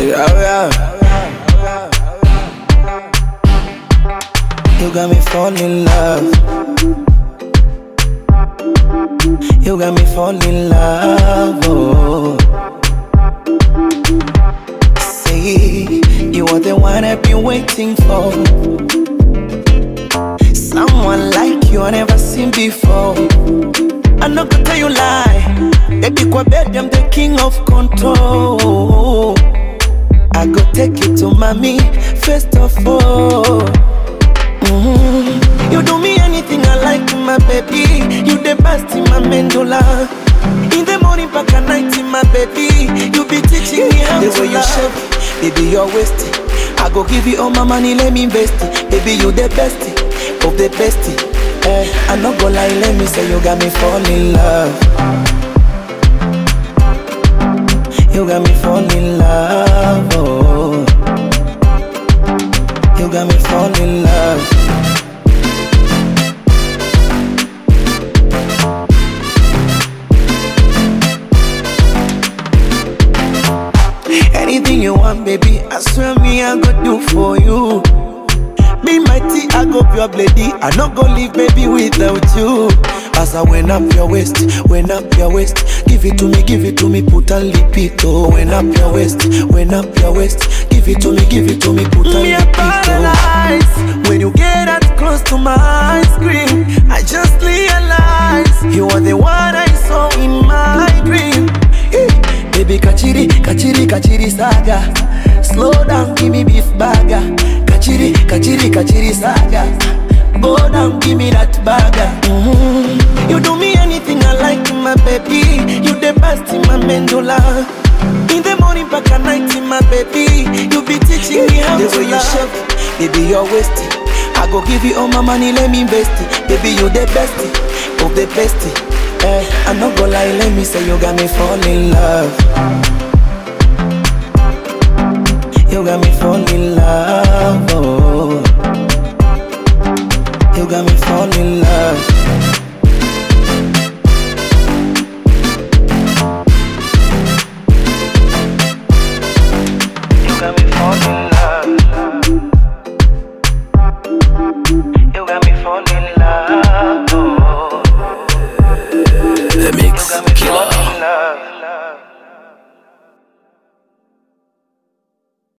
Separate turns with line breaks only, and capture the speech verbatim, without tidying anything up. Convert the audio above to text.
Yeah, yeah. You got me falling in love. You got me falling in love. Oh. Say you are the one I've been waiting for. Someone like you I never seen before. I'm not gonna tell you lie. Baby, kwa bed, I'm the king of control. I go take you to mommy, first of all. Mm-hmm. You do me anything I like, my baby. You the best in my mandula. In the morning, back at night, my baby. You be teaching me how the to way love. You shape, baby, you're wasting. I go give you all my money, let me invest it. Baby, you the best of the best. Eh, I'm not gonna lie, let me say you got me falling in love. You got me falling in love, oh. You got me falling in love. Anything you want, baby, I swear me I go do for you. Me mighty, I go pure lady. I not go live, baby, without you. As I went up your waist, went up your waist. Give it to me, give it to me, put a lipito. Went up your waist, went up your waist. Give it to me, give it to me, put a me lipito. When you get that close to my screen, I just realize you are the one I saw in my dream. Hey, baby, kachiri, kachiri, kachiri saga. Slow down, give me beef burger. Kachiri, kachiri, kachiri saga. Go down, give me that burger. Mm-hmm. You do me anything I like, my baby. You the best in my mandula. In the morning, back at night, my baby. You be teaching me how the to way love. You shape, baby, you're wasting. I go give you all my money, let me invest it. Baby, you the best of the best. Eh, I'm not gonna lie, let me say you got me falling in love. You got me falling in love, oh. You got me falling in love.